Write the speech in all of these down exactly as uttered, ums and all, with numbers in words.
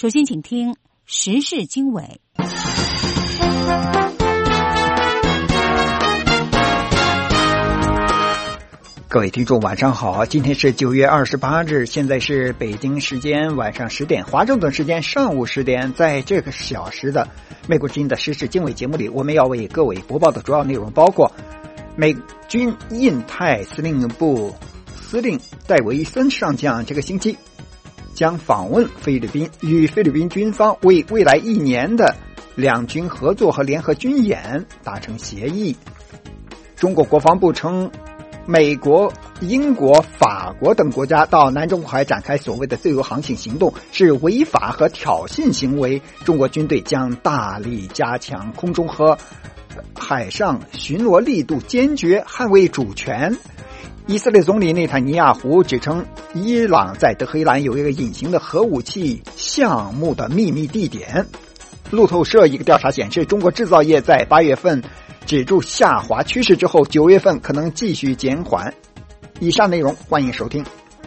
首先请听时事经纬。 各位听众晚上好，今天是九月二十八日，现在是北京时间晚上十点，华盛顿时间上午十点。在这个小时的美国之音的时事经纬节目里，我们要为各位播报的主要内容包括美军印太司令部司令戴维森上将这个星期将访问菲律宾，与菲律宾军方为未来一年的两军合作和联合军演达成协议。中国国防部称，美国、英国、法国等国家到南中海展开所谓的自由航行行动是违法和挑衅行为，中国军队将大力加强空中和海上巡逻力度，坚决捍卫主权。以色列总理内塔尼亚胡指称，伊朗在德黑兰有一个隐形的核武器项目的秘密地点。路透社一个调查显示，中国制造业在八月份止住下滑趋势之后，九月份可能继续减缓。以上内容欢迎收听。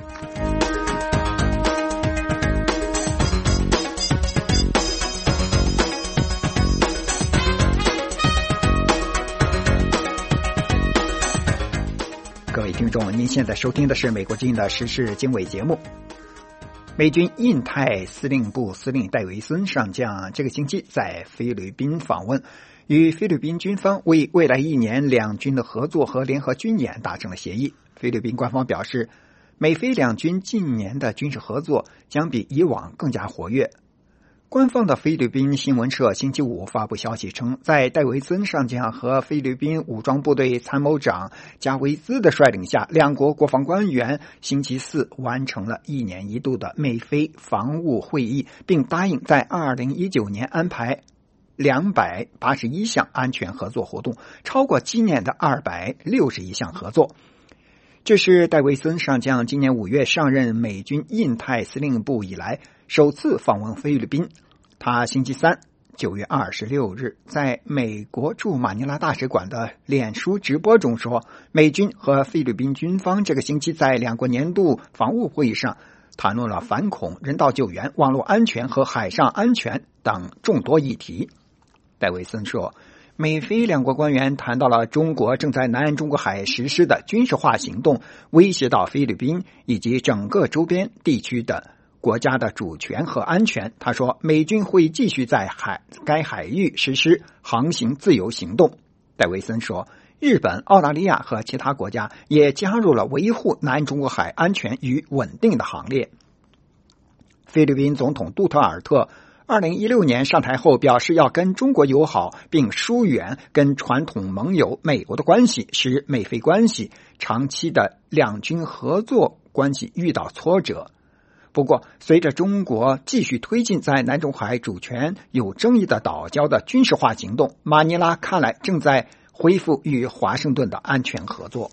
各位听众，您现在收听的是美国之音的时事经纬节目。美军印太司令部司令戴维森上将这个星期在菲律宾访问，与菲律宾军方为未来一年两军的合作和联合军演达成了协议。菲律宾官方表示，美菲两军近年的军事合作将比以往更加活跃。官方的菲律宾新闻社星期五发布消息称，在戴维森上将和菲律宾武装部队参谋长加维兹的率领下，两国国防官员星期四完成了一年一度的美菲防务会议，并答应在二零一九年安排两百八十一项安全合作活动，超过今年的二百六十一项合作。这是戴维森上将今年五月上任美军印太司令部以来首次访问菲律宾。他星期三九月二十六日在美国驻马尼拉大使馆的脸书直播中说，美军和菲律宾军方这个星期在两国年度防务会议上谈论了反恐、人道救援、网络安全和海上安全等众多议题。戴维森说，美菲两国官员谈到了中国正在南中国海实施的军事化行动，威胁到菲律宾以及整个周边地区的国家的主权和安全。他说，美军会继续在海该海域实施航行自由行动。戴维森说，日本、澳大利亚和其他国家也加入了维护南中国海安全与稳定的行列。菲律宾总统杜特尔特二零一六年上台后表示，要跟中国友好，并疏远跟传统盟友美国的关系，使美菲关系长期的两军合作关系遇到挫折。不过，随着中国继续推进在南中海主权有争议的岛礁的军事化行动，马尼拉看来正在恢复与华盛顿的安全合作。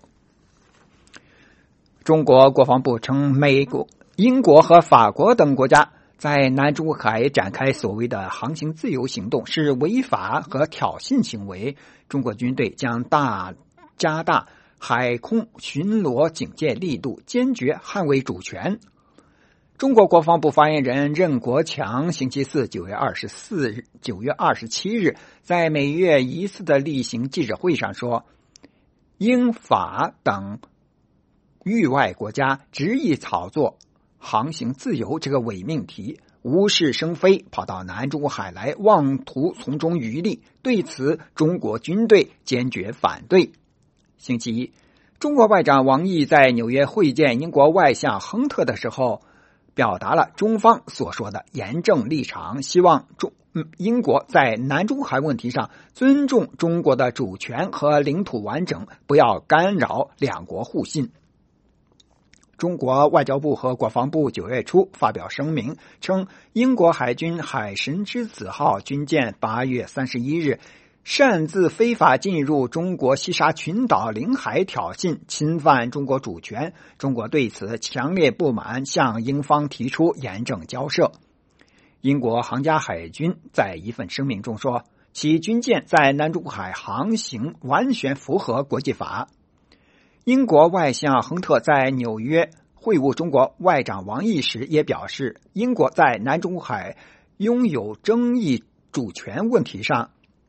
中国国防部称，美国、英国和法国等国家在南中国海展开所谓的航行自由行动是违法和挑衅行为，中国军队将大加大海空巡逻警戒力度，坚决捍卫主权。中国国防部发言人任国强星期四九月二十四日、九月二十七日在每月一次的例行记者会上说，英法等域外国家执意炒作航行自由这个伪命题，无事生非，跑到南中国海来，妄图从中渔利，对此中国军队坚决反对。星期一，中国外长王毅在纽约会见英国外相亨特的时候，表达了中方所说的严正立场，希望中、嗯、英国在南中国海问题上尊重中国的主权和领土完整，不要干扰两国互信。中国外交部和国防部九月初发表声明称，英国海军海神之子号军舰八月三十一日擅自非法进入中国西沙群岛领海，挑衅侵犯中国主权，中国对此强烈不满，向英方提出严正交涉。英国皇家海军在一份声明中说，其军舰在南中国海航行完全符合国际法。英国外相亨特在纽约会晤中国外长王毅时也表示，英国在南中海拥有争议主权问题上，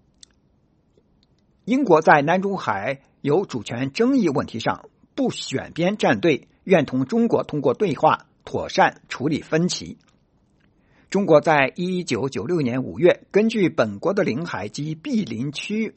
英国在南中海有主权争议问题上不选边站队，愿同中国通过对话妥善处理分歧。中国在一九九六年五月，根据本国的领海及毗邻区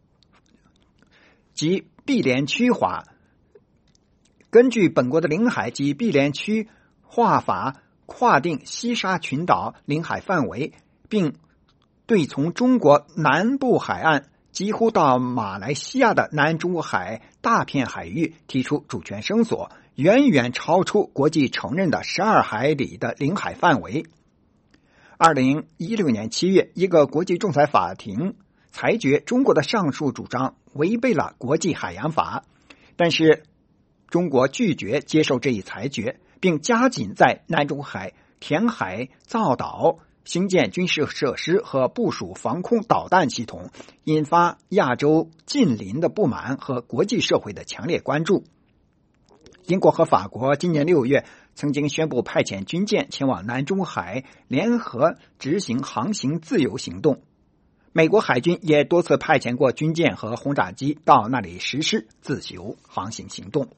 及毗连区划，根据本国的领海及毗连区划法，划定西沙群岛领海范围，并对从中国南部海岸几乎到马来西亚的南中国海大片海域提出主权声索，远远超出国际承认的十二海里的领海范围。二零一六年七月，一个国际仲裁法庭裁决中国的上述主张违背了国际海洋法，但是中国拒绝接受这一裁决，并加紧在南中海填海造岛，兴建军事设施和部署防空导弹系统，引发亚洲近邻的不满和国际社会的强烈关注。英国和法国今年六月曾经宣布派遣军舰前往南中海联合执行航行自由行动，美国海军也多次派遣过军舰和轰炸机到那里实施自由航行行动。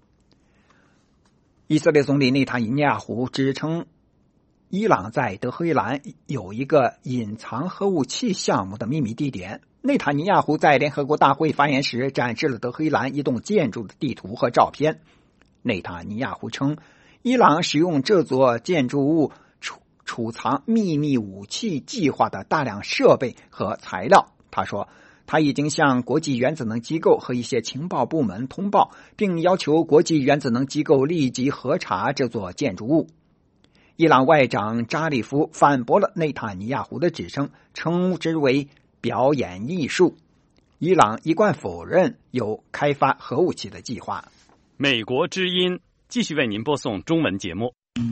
以色列总理内塔尼亚胡指称，伊朗在德黑兰有一个隐藏核武器项目的秘密地点。内塔尼亚胡在联合国大会发言时展示了德黑兰一栋建筑的地图和照片。内塔尼亚胡称，伊朗使用这座建筑物储储藏秘密武器计划的大量设备和材料。他说，他已经向国际原子能机构和一些情报部门通报，并要求国际原子能机构立即核查这座建筑物。伊朗外长扎里夫反驳了内塔尼亚胡的指称，称之为表演艺术。伊朗一贯否认有开发核武器的计划。 美国之音继续为您播送中文节目。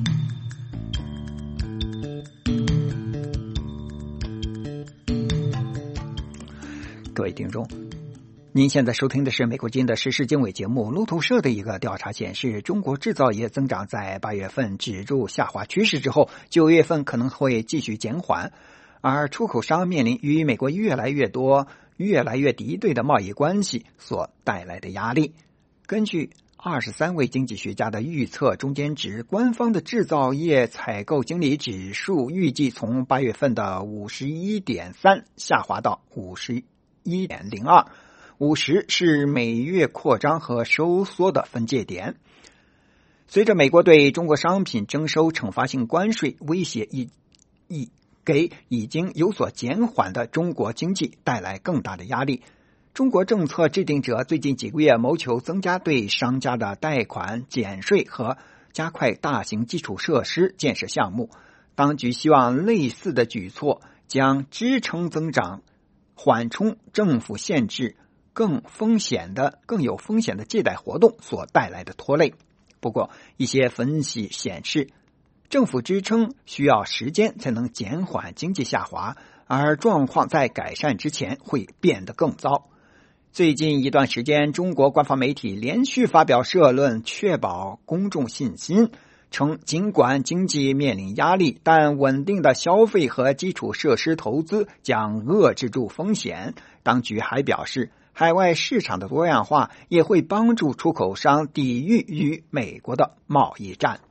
各位听众，您现在收听的是美国之音的时事经纬节目。路透社的一个调查显示，中国制造业增长在八月份止住下滑趋势之后，九月份可能会继续减缓，而出口商面临与美国越来越多、越来越敌对的贸易关系所带来的压力。根据二十三位经济学家的预测中间值，官方的制造业采购经理指数预计从八月份的 五十一点三 下滑到 五十一点零二， 五十是每月扩张和收缩的分界点。随着美国对中国商品征收惩罚性关税，威胁已已给已经有所减缓的中国经济带来更大的压力。中国政策制定者最近几个月谋求增加对商家的贷款、减税和加快大型基础设施建设项目。当局希望类似的举措将支撑增长，缓冲政府限制更风险的、更有风险的借贷活动所带来的拖累。不过，一些分析显示，政府支撑需要时间才能减缓经济下滑，而状况在改善之前会变得更糟。最近一段时间，中国官方媒体连续发表社论，确保公众信心，称尽管经济面临压力，但稳定的消费和基础设施投资将遏制住风险。当局还表示，海外市场的多样化也会帮助出口商抵御与美国的贸易战。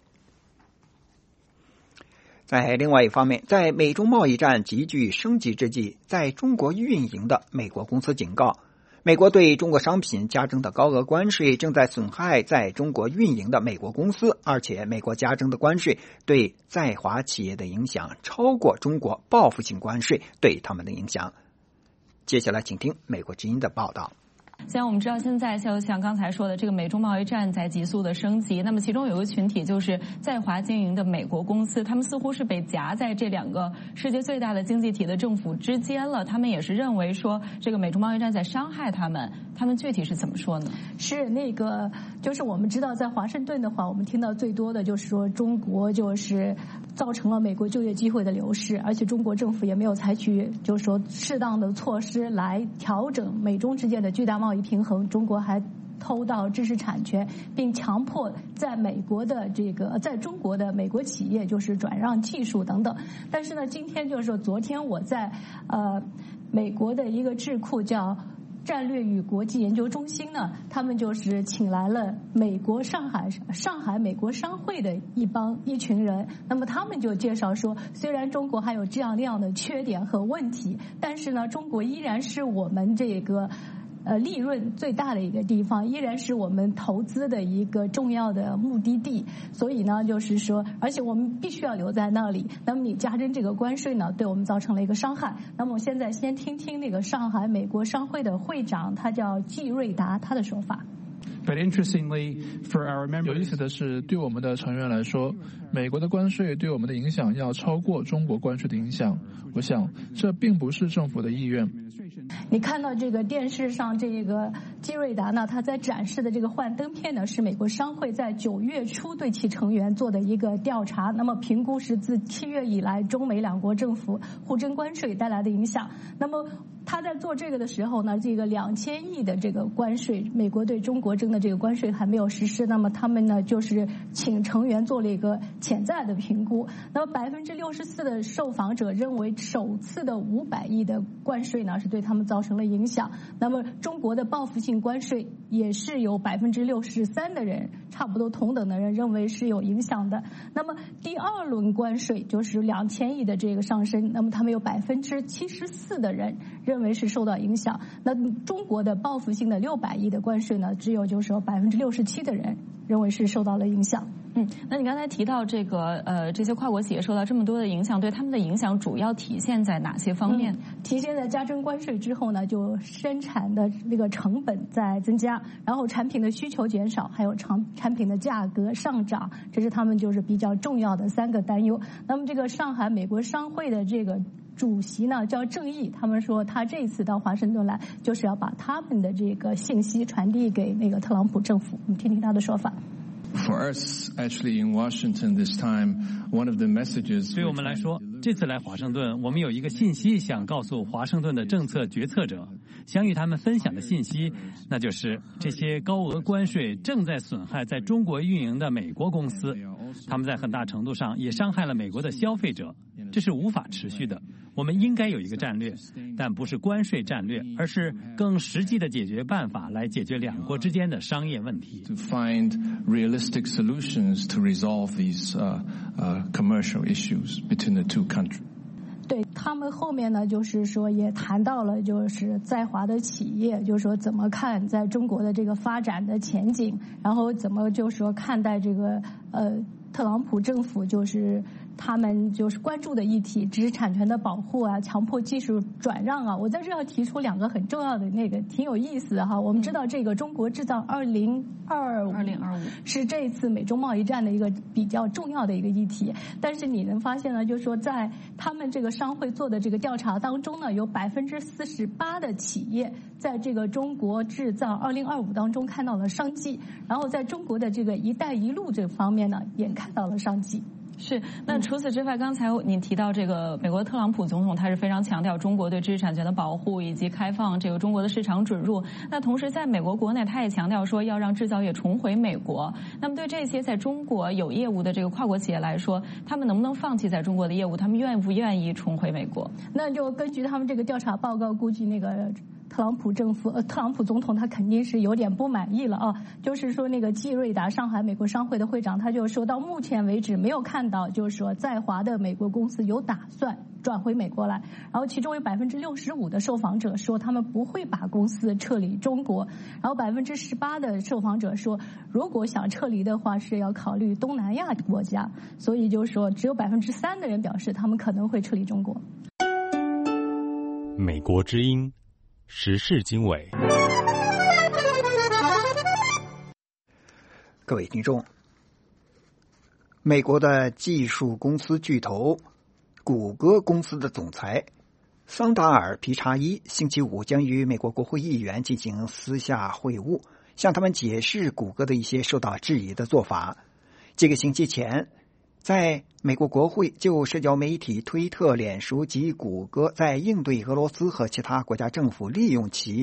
在另外一方面，在美中贸易战急剧升级之际，在中国运营的美国公司警告，美国对中国商品加征的高额关税正在损害在中国运营的美国公司，而且美国加征的关税对在华企业的影响超过中国报复性关税对他们的影响。接下来请听美国之音的报道。 像我们知道，现在就像刚才说的，这个美中贸易战在急速的升级。那么其中有个群体就是在华经营的美国公司，他们似乎是被夹在这两个世界最大的经济体的政府之间了。他们也是认为说，这个美中贸易战在伤害他们。他们具体是怎么说呢？ 是那个，就是我们知道，在华盛顿的话，我们听到最多的就是说，中国就是造成了美国就业机会的流失，而且中国政府也没有采取就是说适当的措施来调整美中之间的巨大贸易平衡。中国还偷盗知识产权，并强迫在美国的这个在中国的美国企业就是转让技术等等。但是呢，今天就是说，昨天我在呃美国的一个智库叫战略与国际研究中心呢，他们就是请来了美国上海上海美国商会的一帮一群人，那么他们就介绍说，虽然中国还有这样那样的缺点和问题，但是呢，中国依然是我们这个呃，利润最大的一个地方，依然是我们投资的一个重要的目的地。所以呢，就是说，而且我们必须要留在那里。那么你加征这个关税呢，对我们造成了一个伤害。那么我现在先听听那个上海美国商会的会长，他叫季瑞达，他的说法。 But interestingly, for our members, 有意思的是，对我们的成员来说，美国的关税对我们的影响要超过中国关税的影响。我想，这并不是政府的意愿。 你看到这个电视上这个基瑞达呢，他在展示的这个幻灯片呢，是美国商会在九月初对其成员做的一个调查。那么评估是自七月以来中美两国政府互征关税带来的影响。那么他在做这个的时候呢，这个两千亿的这个关税，美国对中国征的这个关税还没有实施。那么他们呢，就是请成员做了一个潜在的评估。那么百分之六十四的受访者认为，首次的五百亿的关税呢，是对他们造成了影响。那么中国的报复性关税也是有百分之六十三的人，差不多同等的人认为是有影响的。那么第二轮关税就是两千亿的这个上升，那么他们有百分之七十四的人认为是受到影响。那中国的报复性的六百亿的关税呢，只有就是说百分之六十七的人认为是受到了影响。 嗯，那你刚才提到这个呃，这些跨国企业受到这么多的影响，对他们的影响主要体现在哪些方面？ 嗯、体现在加征关税之后呢，就生产的那个成本在增加，然后产品的需求减少，还有产产品的价格上涨，这是他们就是比较重要的三个担忧。那么这个上海美国商会的这个主席呢叫郑毅，他们说他这次到华盛顿来，就是要把他们的这个信息传递给那个特朗普政府。我们听听他的说法。 For us, actually, in Washington this time, one of the messages. 对我们来说，这次来华盛顿，我们有一个信息想告诉华盛顿的政策决策者，想与他们分享的信息，那就是这些高额关税正在损害在中国运营的美国公司，他们在很大程度上也伤害了美国的消费者，这是无法持续的。我们应该有一个战略，但不是关税战略，而是更实际的解决办法来解决两国之间的商业问题。 To find realistic solutions to resolve these uh, uh, commercial issues between the two countries. 对他们后面呢，就是说也谈到了，就是在华的企业，就是说怎么看在中国的这个发展的前景，然后怎么就是说看待这个呃特朗普政府就是他们就是关注的议题，知识产权的保护啊，强迫技术转让啊。我在这要提出两个很重要的那个，挺有意思的哈。我们知道这个中国制造二零二五，二零二五是这次美中贸易战的一个比较重要的一个议题。但是你能发现呢，就是说在他们这个商会做的这个调查当中呢，有百分之四十八的企业在这个中国制造二零二五当中看到了商机，然后在中国的这个一带一路这方面呢，也看到了商机。 是，那除此之外，刚才你提到这个美国特朗普总统，他是非常强调中国对知识产权的保护以及开放这个中国的市场准入。那同时在美国国内，他也强调说要让制造业重回美国。那么对这些在中国有业务的这个跨国企业来说，他们能不能放弃在中国的业务？他们愿不愿意重回美国？ 那就根据他们这个调查报告，估计那个特朗普政府呃，特朗普总统他肯定是有点不满意了啊。就是说那个季瑞达上海美国商会的会长，他就说到目前为止没有看到就是说在华的美国公司有打算转回美国来，然后其中有百分之六十五的受访者说他们不会把公司撤离中国，然后百分之十八的受访者说如果想撤离的话是要考虑东南亚国家，所以就是说只有百分之三的人表示他们可能会撤离中国。 美国之音时事经纬， 各位听众，美国的技术公司巨头谷歌公司的总裁桑达尔·皮查伊星期五将与美国国会议员进行私下会晤，向他们解释谷歌的一些受到质疑的做法。这个星期前，在美国国会就社交媒体推特、脸书及谷歌在应对俄罗斯和其他国家政府利用其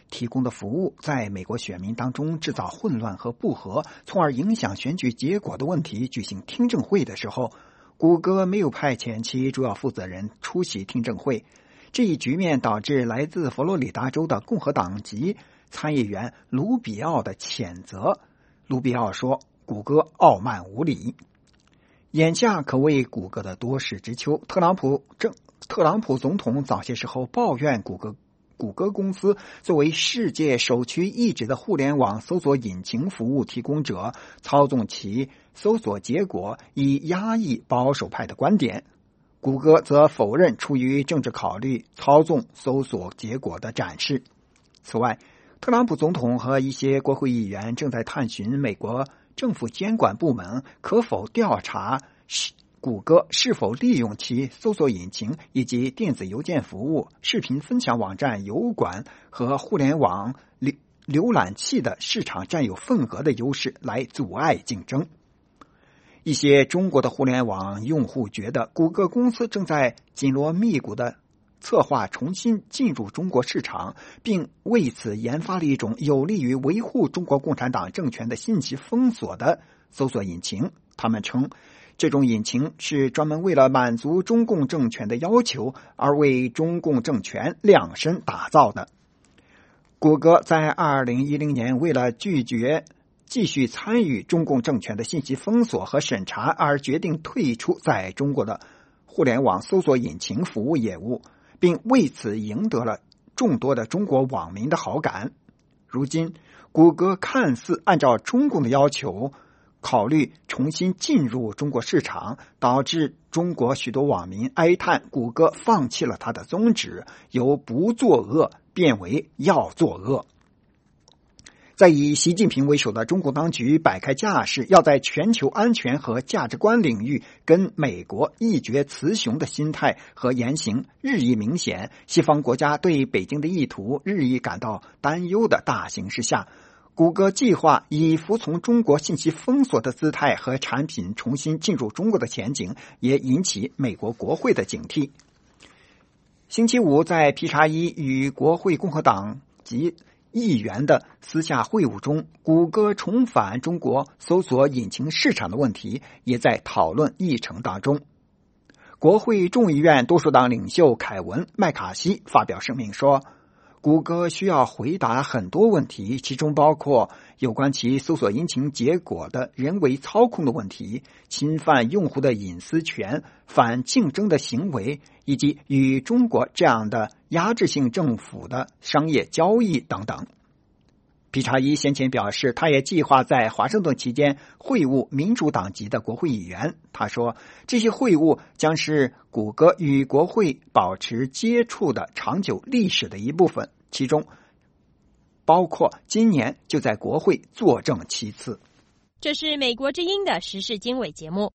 提供的服务在美国选民当中制造混乱和不和，从而影响选举结果的问题举行听证会的时候，谷歌没有派遣其主要负责人出席听证会。这一局面导致来自佛罗里达州的共和党籍参议员卢比奥的谴责。卢比奥说，谷歌傲慢无礼。眼下可谓谷歌的多事之秋。特朗普政特朗普总统早些时候抱怨谷歌谷歌公司作为世界首屈一指的互联网搜索引擎服务提供者，操纵其搜索结果，以压抑保守派的观点。谷歌则否认出于政治考虑操纵搜索结果的展示。此外，特朗普总统和一些国会议员正在探寻美国政府监管部门可否调查谷歌是否利用其搜索引擎以及电子邮件服务、视频分享网站油管和互联网浏览器的市场占有份额的优势来阻碍竞争。一些中国的互联网用户觉得谷歌公司正在紧锣密鼓的策划重新进入中国市场，并为此研发了一种有利于维护中国共产党政权的信息封锁的搜索引擎。他们称，这种引擎是专门为了满足中共政权的要求而为中共政权量身打造的。谷歌在二零一零年为了拒绝继续参与中共政权的信息封锁和审查而决定退出在中国的互联网搜索引擎服务业务，并为此赢得了众多的中国网民的好感。如今，谷歌看似按照中共的要求考虑重新进入中国市场，导致中国许多网民哀叹谷歌放弃了它的宗旨，由不作恶变为要作恶。在以习近平为首的中国当局摆开架势，要在全球安全和价值观领域跟美国一决雌雄的心态和言行日益明显，西方国家对北京的意图日益感到担忧的大形势下，谷歌计划以服从中国信息封锁的姿态和产品重新进入中国的前景，也引起美国国会的警惕。星期五在皮查伊与国会共和党及议员的私下会晤中，谷歌重返中国搜索引擎市场的问题也在讨论议程当中。国会众议院多数党领袖凯文·麦卡锡发表声明说，谷歌需要回答很多问题，其中包括有关其搜索引擎结果的人为操控的问题、侵犯用户的隐私权、反竞争的行为，以及与中国这样的压制性政府的商业交易等等。皮查伊先前表示，他也计划在华盛顿期间会晤民主党籍的国会议员。他说，这些会晤将是谷歌与国会保持接触的长久历史的一部分，其中包括今年就在国会作证七次。 这是美国之音的时事经纬节目。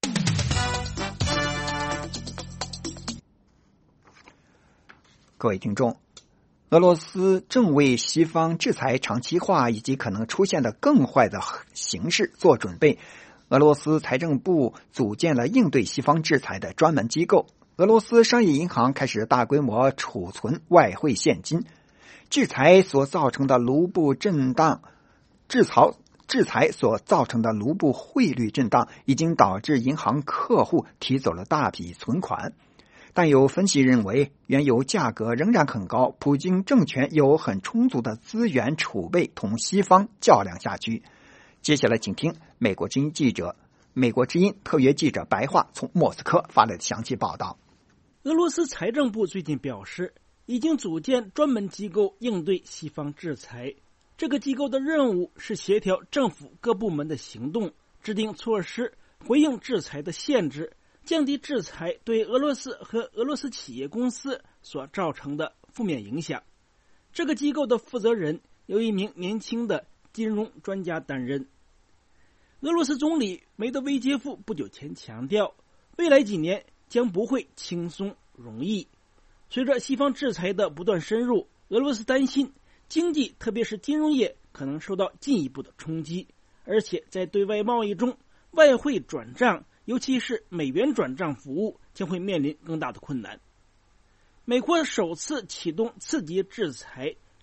各位听众，俄罗斯正为西方制裁长期化以及可能出现的更坏的形势做准备。俄罗斯财政部组建了应对西方制裁的专门机构。俄罗斯商业银行开始大规模储存外汇现金。制裁所造成的卢布震荡，制裁制裁所造成的卢布汇率震荡已经导致银行客户提走了大笔存款。但有分析认为，原油价格仍然很高，普京政权有很充足的资源储备同西方较量下去。接下来请听美国之音记者、美国之音特约记者白桦从莫斯科发来的详细报道。 俄罗斯财政部最近表示，已经组建专门机构应对西方制裁。这个机构的任务是协调政府各部门的行动，制定措施，回应制裁的限制，降低制裁对俄罗斯和俄罗斯企业公司所造成的负面影响。这个机构的负责人由一名年轻的金融专家担任。俄罗斯总理梅德韦杰夫不久前强调，未来几年将不会轻松容易。随着西方制裁的不断深入，俄罗斯担心经济特别是金融业可能受到进一步的冲击，而且在对外贸易中，外汇转账尤其是美元转账服务将会面临更大的困难。美国首次启动次级制裁，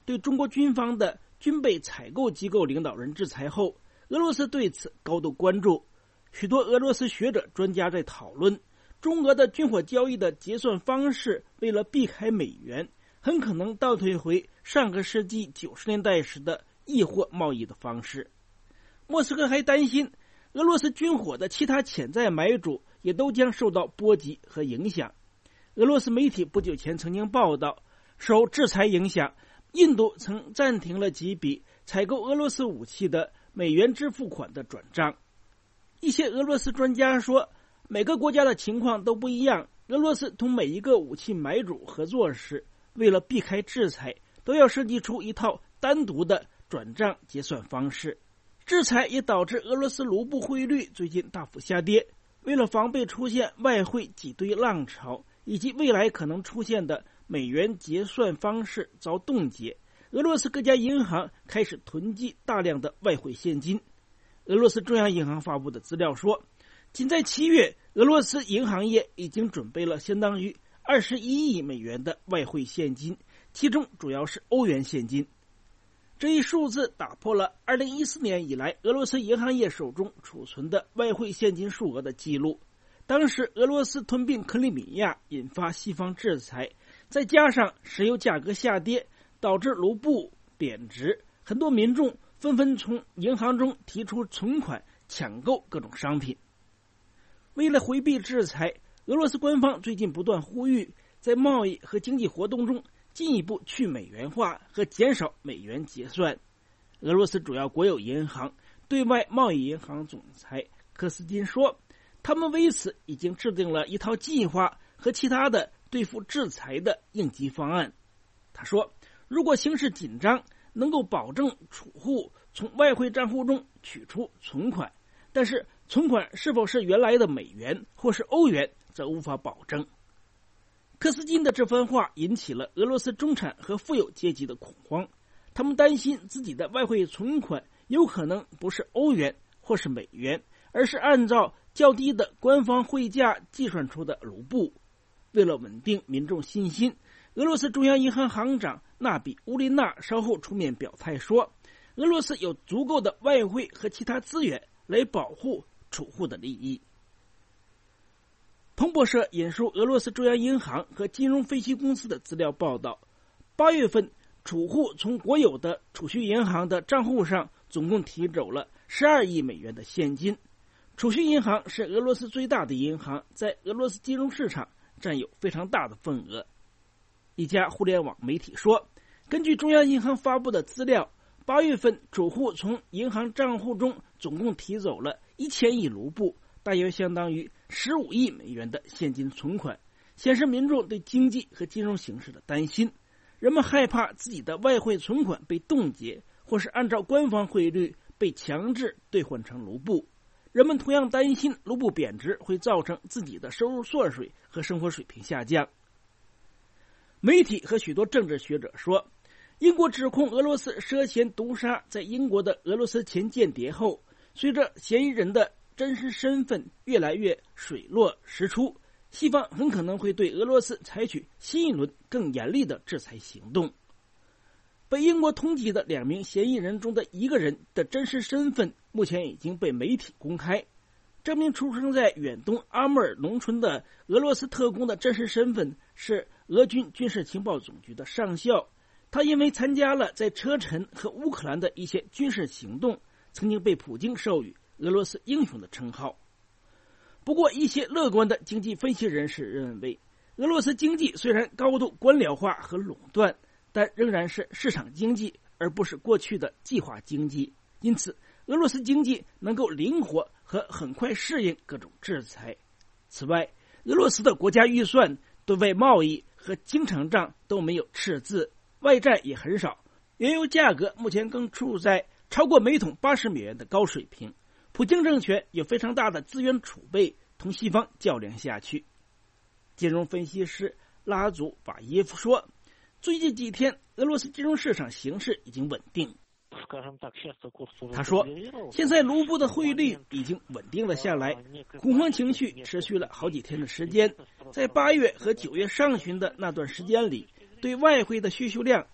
对中国军方的军备采购机构领导人制裁后，俄罗斯对此高度关注。许多俄罗斯学者专家在讨论，中俄的军火交易的结算方式为了避开美元，很可能倒退回上个世纪九十年代时的易货贸易的方式。莫斯科还担心俄罗斯军火的其他潜在买主也都将受到波及和影响。俄罗斯媒体不久前曾经报道，受制裁影响，印度曾暂停了几笔采购俄罗斯武器的美元支付款的转账。一些俄罗斯专家说，每个国家的情况都不一样，俄罗斯同每一个武器买主合作时，为了避开制裁，都要设计出一套单独的转账结算方式。制裁也导致俄罗斯卢布汇率最近大幅下跌。为了防备出现外汇挤兑浪潮，以及未来可能出现的美元结算方式遭冻结，俄罗斯各家银行开始囤积大量的外汇现金。俄罗斯中央银行发布的资料说，仅在七月，俄罗斯银行业已经准备了相当于二十一亿美元的外汇现金，其中主要是欧元现金。这一数字打破了二零一四年以来俄罗斯银行业手中储存的外汇现金数额的记录。当时俄罗斯吞并克里米亚，引发西方制裁，再加上石油价格下跌，导致卢布贬值，很多民众纷纷从银行中提出存款，抢购各种商品。为了回避制裁，俄罗斯官方最近不断呼吁在贸易和经济活动中进一步去美元化和减少美元结算。俄罗斯主要国有银行对外贸易银行总裁科斯金说，他们为此已经制定了一套计划和其他的对付制裁的应急方案。他说，如果形势紧张，能够保证储户从外汇账户中取出存款，但是存款是否是原来的美元或是欧元则无法保证。科斯金的这番话引起了俄罗斯中产和富有阶级的恐慌，他们担心自己的外汇存款有可能不是欧元或是美元，而是按照较低的官方汇价计算出的卢布。为了稳定民众信心，俄罗斯中央银行行长纳比乌林娜稍后出面表态说，俄罗斯有足够的外汇和其他资源来保护储户的利益。彭博社引述俄罗斯中央银行和金融分析公司的资料报道，八月份储户从国有的储蓄银行的账户上总共提走了十二亿美元的现金。储蓄银行是俄罗斯最大的银行，在俄罗斯金融市场占有非常大的份额。一家互联网媒体说，根据中央银行发布的资料，八月份储户从银行账户中总共提走了一千亿卢布，大约相当于十五亿美元的现金存款，显示民众对经济和金融形势的担心。人们害怕自己的外汇存款被冻结，或是按照官方汇率被强制兑换成卢布。人们同样担心卢布贬值会造成自己的收入缩水和生活水平下降。媒体和许多政治学者说，英国指控俄罗斯涉嫌毒杀在英国的俄罗斯前间谍后，随着嫌疑人的真实身份越来越水落石出，西方很可能会对俄罗斯采取新一轮更严厉的制裁行动。被英国通缉的两名嫌疑人中的一个人的真实身份目前已经被媒体公开。这名出生在远东阿穆尔农村的俄罗斯特工的真实身份是俄军军事情报总局的上校，他因为参加了在车臣和乌克兰的一些军事行动，曾经被普京授予俄罗斯英雄的称号。不过，一些乐观的经济分析人士认为，俄罗斯经济虽然高度官僚化和垄断，但仍然是市场经济，而不是过去的计划经济。因此，俄罗斯经济能够灵活和很快适应各种制裁。此外，俄罗斯的国家预算、对外贸易和经常账都没有赤字，外债也很少，原油价格目前更处在超过每桶八十美元的高水平。普京政权有非常大的资源储备，同西方较量下去。金融分析师拉祖瓦耶夫说，最近几天俄罗斯金融市场形势已经稳定。他说，现在卢布的汇率已经稳定了下来，恐慌情绪持续了好几天的时间。在八月和九月上旬的那段时间里，对外汇的需求量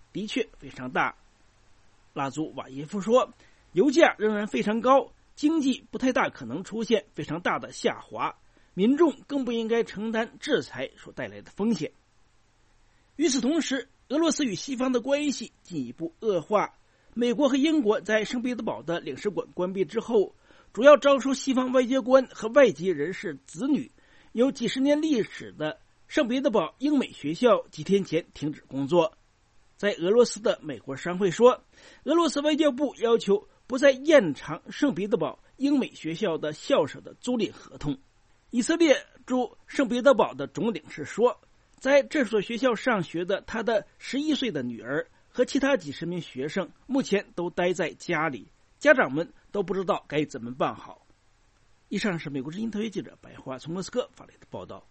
的确非常大。拉祖瓦耶夫说，油价仍然非常高，经济不太大可能出现非常大的下滑，民众更不应该承担制裁所带来的风险。与此同时，俄罗斯与西方的关系进一步恶化。美国和英国在圣彼得堡的领事馆关闭之后，主要招收西方外交官和外籍人士子女有几十年历史的圣彼得堡英美学校几天前停止工作。在俄罗斯的美国商会说，俄罗斯外交部要求不再延长圣彼得堡英美学校的校舍的租赁合同。以色列驻圣彼得堡的总领事说，在这所学校上学的他的十一岁的女儿和其他几十名学生目前都待在家里，家长们都不知道该怎么办好。以上是美国之音特约记者白华从莫斯科发来的报道。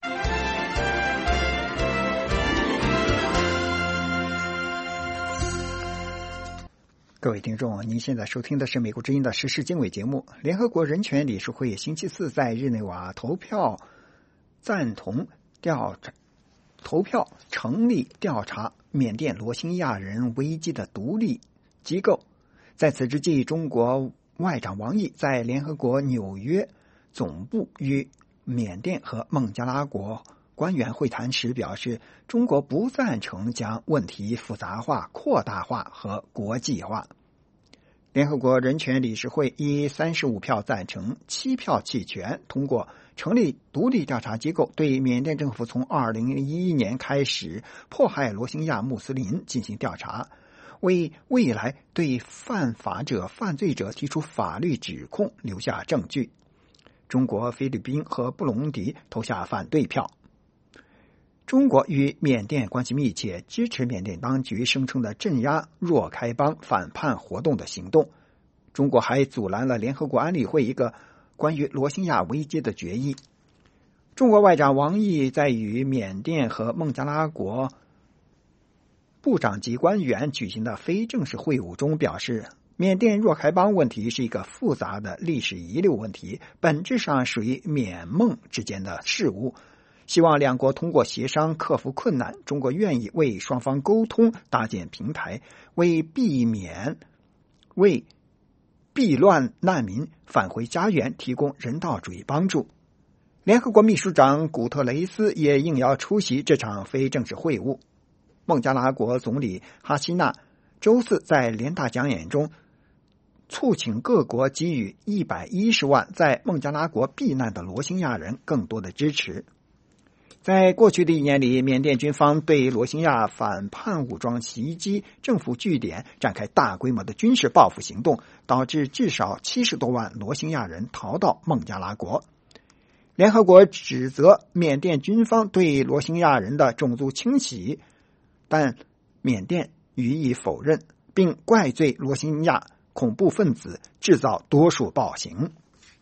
各位听众，您现在收听的是美国之音的时事经纬节目。联合国人权理事会星期四在日内瓦投票赞同调查投票成立调查缅甸罗兴亚人危机的独立机构。在此之际，中国外长王毅在联合国纽约总部与缅甸和孟加拉国官员会谈时表示，中国不赞成将问题复杂化、扩大化和国际化。联合国人权理事会以三十五票赞成、七票弃权通过成立独立调查机构，对缅甸政府从二零一一年开始迫害罗兴亚穆斯林进行调查，为未来对犯法者、犯罪者提出法律指控留下证据。中国、菲律宾和布隆迪投下反对票。中国与缅甸关系密切，支持缅甸当局声称的镇压若开邦反叛活动的行动。中国还阻拦了联合国安理会一个关于罗兴亚危机的决议。中国外长王毅在与缅甸和孟加拉国部长级官员举行的非正式会晤中表示，缅甸若开邦问题是一个复杂的历史遗留问题，本质上属于缅孟之间的事务。希望两国通过协商克服困难，中国愿意为双方沟通搭建平台，为避免为避乱难民返回家园提供人道主义帮助。联合国秘书长古特雷斯也应邀出席这场非正式会晤。孟加拉国总理哈希纳周四在联大讲演中促请各国给予一百一十万在孟加拉国避难的罗兴亚人更多的支持。在过去的一年里，缅甸军方对罗兴亚反叛武装袭击政府据点展开大规模的军事报复行动，导致至少七十多万罗兴亚人逃到孟加拉国。联合国指责缅甸军方对罗兴亚人的种族清洗，但缅甸予以否认，并怪罪罗兴亚恐怖分子制造多数暴行。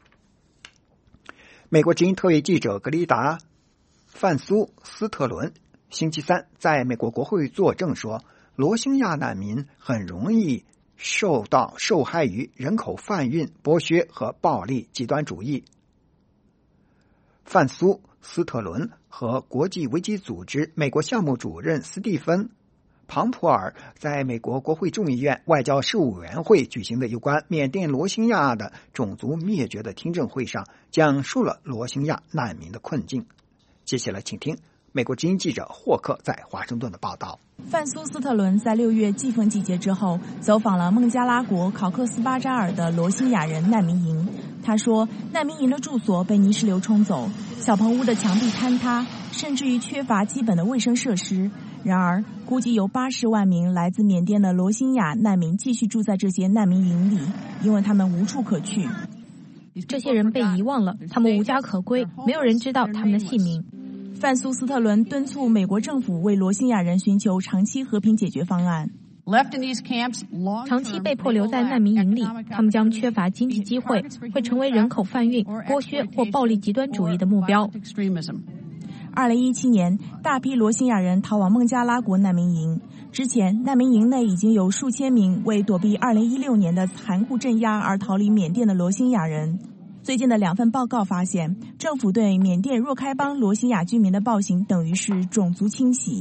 美国之音特约记者格里达范苏斯特伦星期三在美国国会作证说，罗兴亚难民很容易受到受害于人口贩运、剥削和暴力极端主义。范苏斯特伦和国际危机组织美国项目主任斯蒂芬·庞普尔在美国国会众议院外交事务委员会举行的有关缅甸罗兴亚的种族灭绝的听证会上，讲述了罗兴亚难民的困境。接下来请听美国之音记者霍克在华盛顿的报道。 范苏斯特伦在六月季风季节之后走访了孟加拉国考克斯巴扎尔的罗兴亚人难民营。他说，难民营的住所被泥石流冲走，小棚屋的墙壁坍塌，甚至于缺乏基本的卫生设施。然而，估计有八十万名来自缅甸的罗兴亚难民继续住在这些难民营里，因为他们无处可去。 这些人被遗忘了，他们无家可归，没有人知道他们的姓名。 范苏斯特伦敦促美国政府为罗兴亚人寻求长期和平解决方案。 长期被迫留在难民营里，他们将缺乏经济机会，会成为人口贩运、剥削或暴力极端主义的目标。 二零一七年，大批罗兴亚人逃往孟加拉国难民营。之前，难民营内已经有数千名为躲避二零一六年的残酷镇压而逃离缅甸的罗兴亚人。最近的两份报告发现，政府对缅甸若开邦罗兴亚居民的暴行等于是种族清洗。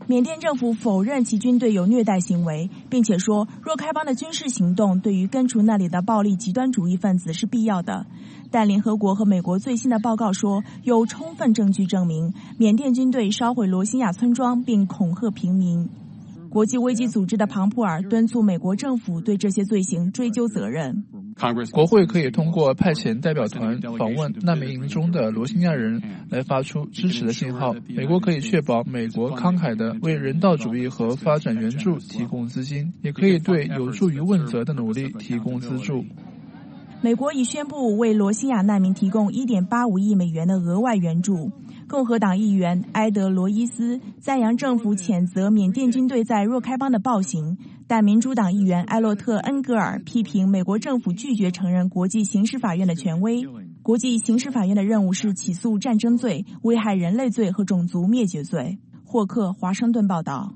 缅甸政府否认其军队有虐待行为，并且说若开邦的军事行动对于根除那里的暴力极端主义分子是必要的。但联合国和美国最新的报告说，有充分证据证明缅甸军队烧毁罗兴亚村庄并恐吓平民。国际危机组织的庞普尔敦促美国政府对这些罪行追究责任。 国会可以通过派遣代表团访问难民营中的罗兴亚人来发出支持的信号。美国可以确保美国慷慨地为人道主义和发展援助提供资金，也可以对有助于问责的努力提供资助。 美国已宣布为罗兴亚难民提供 一点八五亿美元的额外援助。共和党议员埃德罗伊斯赞扬政府谴责缅甸军队在若开邦的暴行，但民主党议员艾洛特·恩格尔批评美国政府拒绝承认国际刑事法院的权威。国际刑事法院的任务是起诉战争罪、危害人类罪和种族灭绝罪。霍克，华盛顿报道。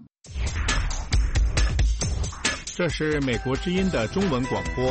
这是美国之音的中文广播。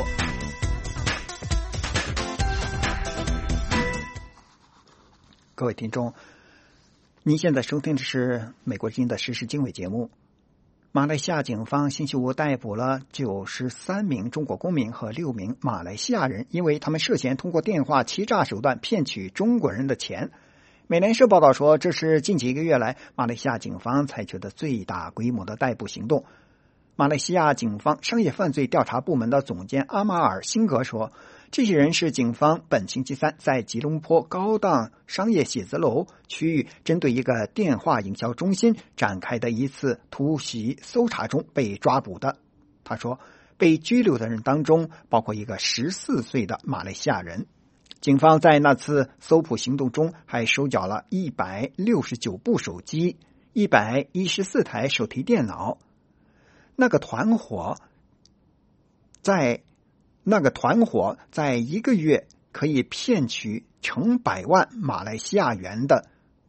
各位听众，您现在收听的是美国之音的时事经纬节目。马来西亚警方星期五逮捕了九十三名中国公民和六名马来西亚人，因为他们涉嫌通过电话欺诈手段骗取中国人的钱。美联社报道说，这是近几个月来马来西亚警方采取的最大规模的逮捕行动。马来西亚警方商业犯罪调查部门的总监阿马尔·辛格说，这些人是警方本星期三在吉隆坡高档商业写字楼区域针对一个电话营销中心展开的一次突袭搜查中被抓捕的。他说，被拘留的人当中包括一个十四岁的马来西亚人。警方在那次搜捕行动中还收缴了一百六十九部手机、一百一十四台手提电脑。那个团伙在那个团伙在一个月可以骗取成百万马来西亚元的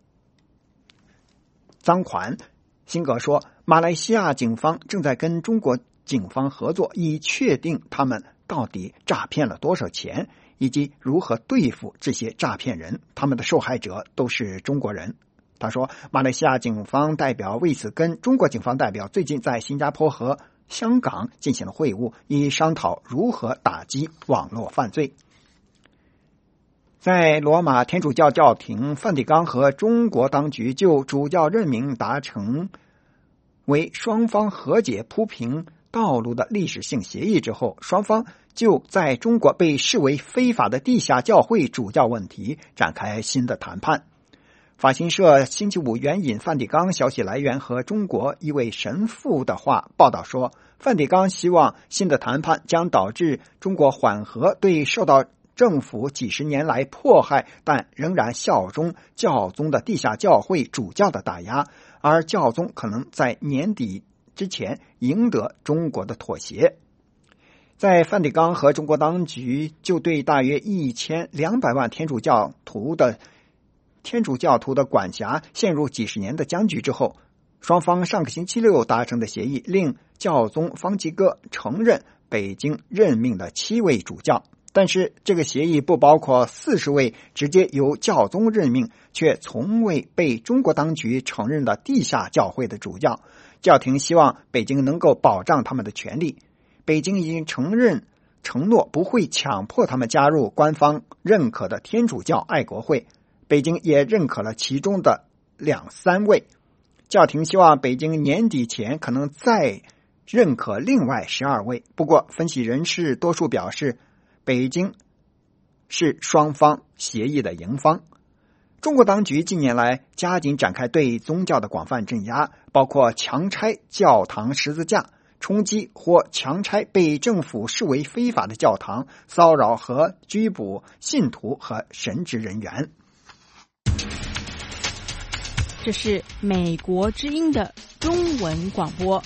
赃款。辛格说，马来西亚警方正在跟中国警方合作，以确定他们到底诈骗了多少钱，以及如何对付这些诈骗人。他们的受害者都是中国人。他说，马来西亚警方代表为此跟中国警方代表最近在新加坡和香港进行了会晤，以商讨如何打击网络犯罪。在罗马天主教教廷，梵蒂冈和中国当局就主教任命达成为双方和解铺平道路的历史性协议之后，双方就在中国被视为非法的地下教会主教问题展开新的谈判。法新社星期五援引梵蒂冈消息来源和中国一位神父的话报道说，梵蒂冈希望新的谈判将导致中国缓和对受到政府几十年来迫害但仍然效忠教宗的地下教会主教的打压，而教宗可能在年底之前赢得中国的妥协。在梵蒂冈和中国当局就对大约一千两百万天主教徒的天主教徒的管辖陷入几十年的僵局之后，双方上个星期六达成的协议令教宗方济各承认北京任命的七位主教，但是这个协议不包括四十位直接由教宗任命却从未被中国当局承认的地下教会的主教。教廷希望北京能够保障他们的权利。北京已经承认承诺不会强迫他们加入官方认可的天主教爱国会，北京也认可了其中的两三位。教廷希望北京年底前可能再认可另外十二位。不过分析人士多数表示，北京是双方协议的赢方。中国当局近年来加紧展开对宗教的广泛镇压，包括强拆教堂十字架、冲击或强拆被政府视为非法的教堂，骚扰和拘捕信徒和神职人员。 这是美国之音的中文广播。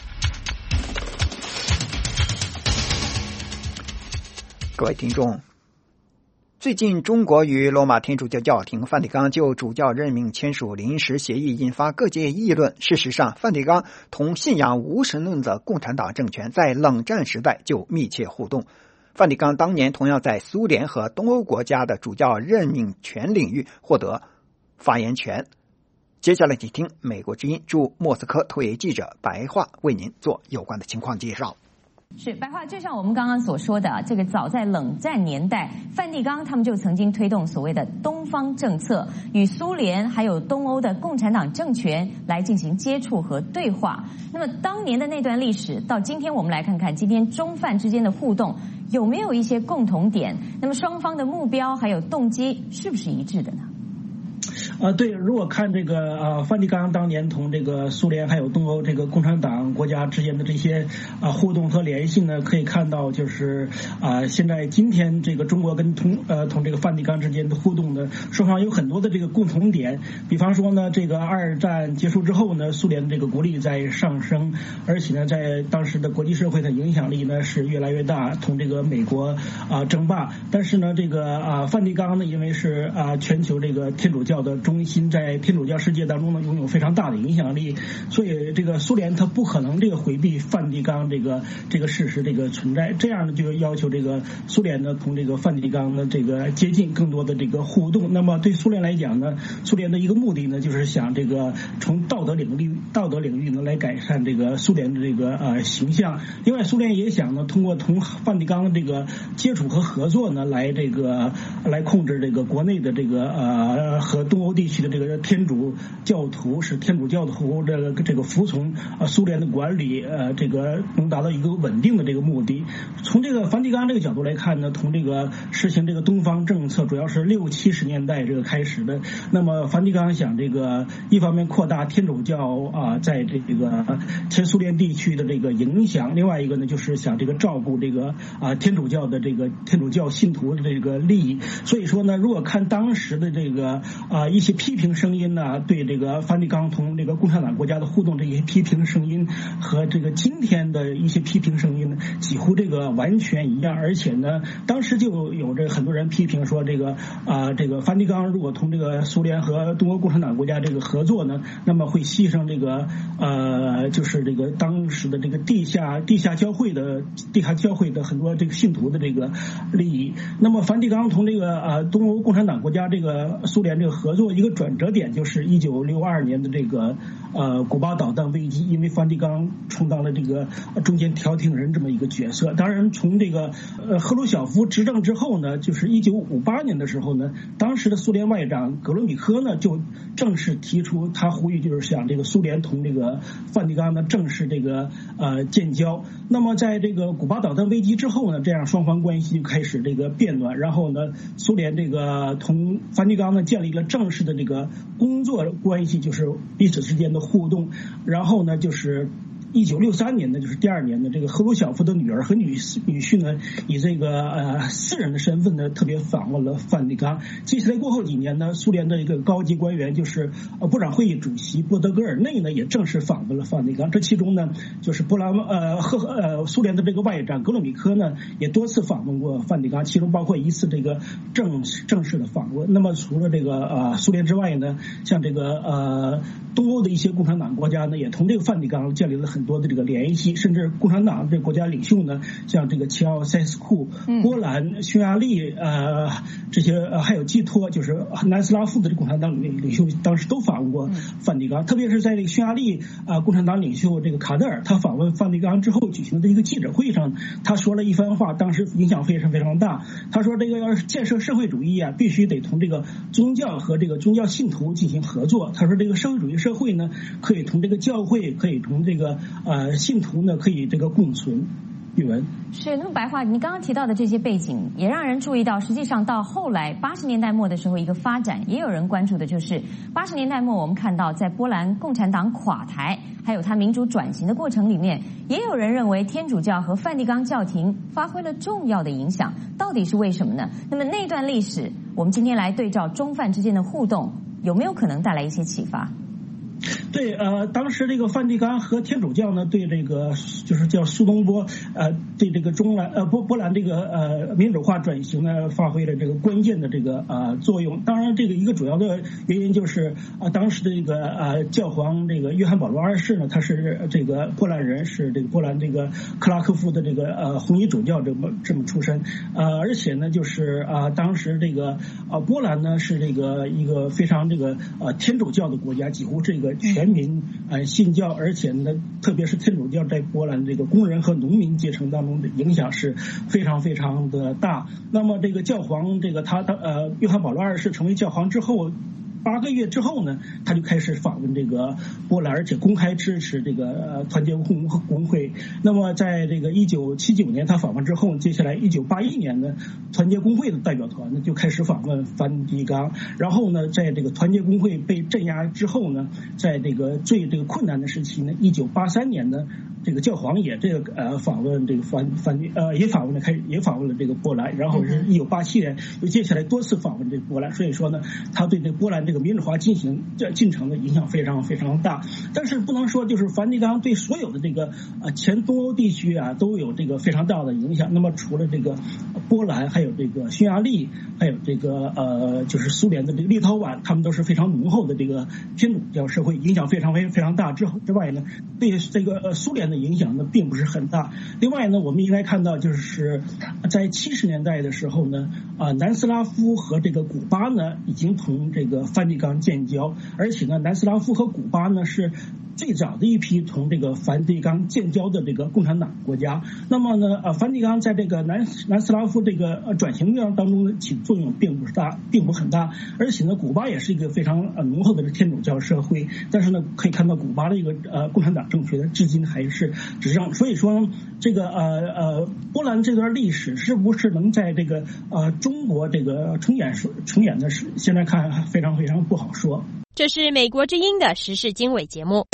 各位听众，最近中国与罗马天主教教廷梵蒂冈就主教任命签署临时协议，引发各界议论。事实上，梵蒂冈同信仰无神论的共产党政权在冷战时代就密切互动。梵蒂冈当年同样在苏联和东欧国家的主教任命权领域获得发言权。 接下来请听美国之音驻莫斯科特约记者白桦为您做有关的情况介绍。 是白桦，就像我们刚刚所说的，这个早在冷战年代，梵蒂冈他们就曾经推动所谓的东方政策，与苏联还有东欧的共产党政权来进行接触和对话。那么当年的那段历史，到今天我们来看看今天中梵之间的互动有没有一些共同点，那么双方的目标还有动机是不是一致的呢？ 啊，对，如果看这个啊，梵蒂冈当年同这个苏联还有东欧这个共产党国家之间的这些啊互动和联系呢，可以看到就是啊，现在今天这个中国跟同呃同这个梵蒂冈之间的互动呢，双方有很多的这个共同点。比方说呢，这个二战结束之后呢，苏联的这个国力在上升，而且呢，在当时的国际社会的影响力呢是越来越大，同这个美国啊争霸。但是呢，这个啊梵蒂冈呢，因为是啊全球这个天主教的中心，在天主教世界当中呢拥有非常大的影响力，所以这个苏联它不可能这个回避梵蒂冈这个这个事实这个存在，这样呢就要求这个苏联呢同这个梵蒂冈的这个接近更多的这个互动。那么对苏联来讲呢，苏联的一个目的呢就是想这个从道德领域道德领域呢来改善这个苏联的这个呃形象。另外苏联也想呢通过同梵蒂冈的这个接触和合作呢来这个来控制这个国内的这个呃和东欧地区的这个天主教徒，使天主教徒这个这个服从啊苏联的管理，呃，这个能达到一个稳定的这个目的。从这个梵蒂冈这个角度来看呢，从这个实行这个东方政策，主要是六七十年代这个开始的。那么梵蒂冈想这个一方面扩大天主教啊在这个前苏联地区的这个影响，另外一个呢就是想这个照顾这个啊天主教的这个天主教信徒的这个利益。所以说呢，如果看当时的这个啊一些批评声音呢，对这个梵蒂冈同这个共产党国家的互动这些批评声音和这个今天的一些批评声音呢，几乎这个完全一样。而且呢，当时就有着很多人批评说，这个啊这个梵蒂冈如果同这个苏联和东欧共产党国家这个合作呢，那么会牺牲这个呃就是这个当时的这个地下地下教会的地下教会的很多这个信徒的这个利益。那么梵蒂冈同这个啊东欧共产党国家这个苏联这个合作一个转折点就是一九六二年的这个呃古巴导弹危机，因为梵蒂冈充当了这个中间调停人这么一个角色。当然从这个呃赫鲁晓夫执政之后呢，就是一九五八年的时候呢，当时的苏联外长格罗米科呢就正式提出他呼吁，就是想这个苏联同这个梵蒂冈呢正式这个呃建交。那么在这个古巴导弹危机之后呢，这样双方关系就开始这个变暖，然后呢苏联这个同梵蒂冈呢建立了正式的这个工作关系，就是彼此之间的互动。然后呢就是一九六三年呢，就是第二年呢，这个赫鲁晓夫的女儿和女女婿呢，以这个呃私人的身份呢，特别访问了梵蒂冈。接下来过后几年呢，苏联的一个高级官员，就是呃部长会议主席波德戈尔内呢，也正式访问了梵蒂冈。这其中呢，就是波兰呃赫呃苏联的这个外长格罗米科呢，也多次访问过梵蒂冈，其中包括一次这个正正式的访问。那么除了这个呃苏联之外呢，像这个呃东欧的一些共产党国家呢，也同这个梵蒂冈建立了很很多的这个联系，甚至共产党这国家领袖呢，像这个齐奥塞斯库、波兰、匈牙利呃这些呃还有基托，就是南斯拉夫的共产党领袖，当时都访问过梵蒂冈。特别是在这个匈牙利啊、呃、共产党领袖这个卡德尔，他访问梵蒂冈之后举行的一个记者会上，他说了一番话，当时影响非常非常大。他说，这个要是建设社会主义啊，必须得同这个宗教和这个宗教信徒进行合作。他说，这个社会主义社会呢，可以同这个教会，可以同这个呃信徒呢，可以这个共存。语文是那么白话，你刚刚提到的这些背景，也让人注意到，实际上到后来八十年代末的时候，一个发展，也有人关注的就是八十年代末，我们看到在波兰共产党垮台，还有它民主转型的过程里面，也有人认为天主教和梵蒂冈教廷发挥了重要的影响，到底是为什么呢？那么那段历史，我们今天来对照中梵之间的互动，有没有可能带来一些启发？ 对，呃，当时这个梵蒂冈和天主教呢，对这个就是叫苏东坡，呃，对这个中兰呃波波兰这个呃民主化转型呢，发挥了这个关键的这个呃作用。当然，这个一个主要的原因就是啊、呃，当时的这个呃教皇这个约翰保罗二世呢，他是这个波兰人，是这个波兰这个克拉科夫的这个呃红衣主教这么这么出身，呃，而且呢，就是啊、呃，当时这个啊、呃、波兰呢是这个一个非常这个呃天主教的国家，几乎这个全民呃信教，而且呢，特别是天主教在波兰这个工人和农民阶层当中的影响是非常非常的大。那么这个教皇这个他他呃约翰保罗二世成为教皇之后，八个月之后呢，他就开始访问这个波兰，而且公开支持这个呃团结工工会。那么在这个一九七九年他访问之后，接下来一九八一年呢，团结工会的代表团呢就开始访问梵蒂冈。然后呢，在这个团结工会被镇压之后呢，在这个最这个困难的时期呢，一九八三年呢，这个教皇也这个呃访问这个梵梵蒂呃也访问了开也访问了这个波兰。然后是一九八七年又接下来多次访问这个波兰。所以说呢，他对这波兰这个民主化进行这进程的影响非常非常大。但是不能说就是梵蒂冈对所有的这个呃前东欧地区啊都有这个非常大的影响。那么除了这个波兰，还有这个匈牙利，还有这个呃就是苏联的这个立陶宛，他们都是非常浓厚的这个天主教社会，影响非常非非常大。之后之外呢，对这个呃苏联的影响呢并不是很大。另外呢，我们应该看到就是在七十年代的时候呢，啊、呃、南斯拉夫和这个古巴呢已经同这个梵蒂冈建交，而且呢，南斯拉夫和古巴呢是最早的一批同这个梵蒂冈建交的这个共产党国家。那么呢，呃，梵蒂冈在这个南南斯拉夫这个呃转型当中起作用并不是大，并不很大。而且呢，古巴也是一个非常呃浓厚的天主教社会，但是呢，可以看到古巴的一个呃共产党政权呢，至今还是执政。所以说，这个呃呃波兰这段历史是不是能在这个呃中国这个重演重演的是现在看非常非常不好说。 这是美国之音的时事经纬节目。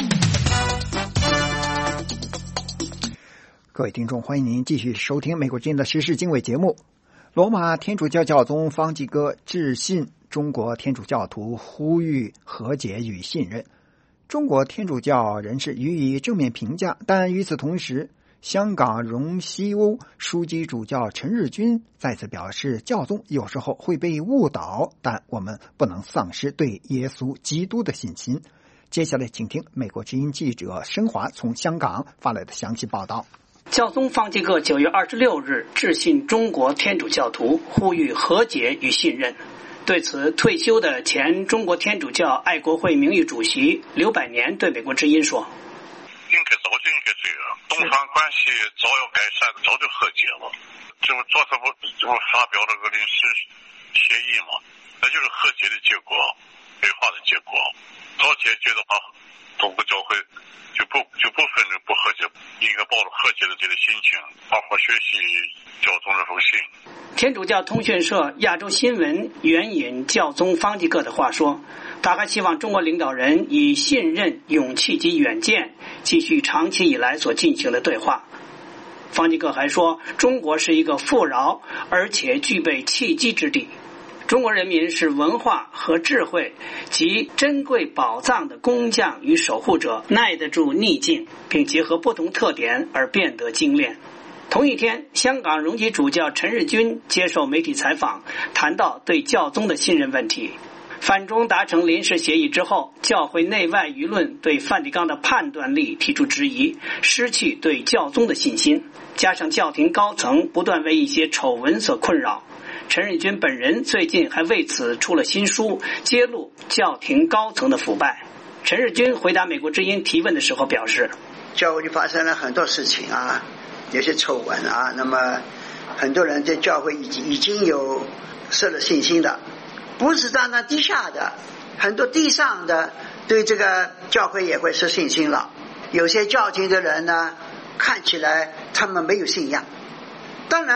各位听众，欢迎您继续收听美国之音的时事经纬节目。罗马天主教教宗方济各致信中国天主教徒，呼吁和解与信任。中国天主教人士予以正面评价，但与此同时，香港荣西欧枢机主教陈日君再次表示，教宗有时候会被误导，但我们不能丧失对耶稣基督的信心。接下来请听美国之音记者申华从香港发来的详细报道。 教宗方济各九月二十六日致信中国天主教徒，呼吁和解与信任。对此，退休的前中国天主教爱国会名誉主席刘百年对美国之音说： 应该早就应该这样，东方关系早要改善，早就和解了。这不昨天不这不发表了个临时协议吗？那就是和解的结果，对话的结果。早解决的话，中国教会就不就不分不和解，应该抱着和解的这个心情，好好学习教宗这封信。 天主教通讯社亚洲新闻援引教宗方济各的话说，他还希望中国领导人以信任、勇气及远见继续长期以来所进行的对话。方济各还说，中国是一个富饶而且具备契机之地，中国人民是文化和智慧及珍贵宝藏的工匠与守护者，耐得住逆境，并结合不同特点而变得精炼。同一天，香港荣基主教陈日君接受媒体采访，谈到对教宗的信任问题。梵中达成临时协议之后，教会内外舆论对梵蒂冈的判断力提出质疑，失去对教宗的信心，加上教廷高层不断为一些丑闻所困扰，陈日君本人最近还为此出了新书，揭露教廷高层的腐败。陈日君回答美国之音提问的时候表示， 教会发生了很多事情啊，有些丑闻啊，那么很多人对教会已经已经有失了信心的，不是单单地下的，很多地上的对这个教会也会失信心了。有些教廷的人呢，看起来他们没有信仰。当然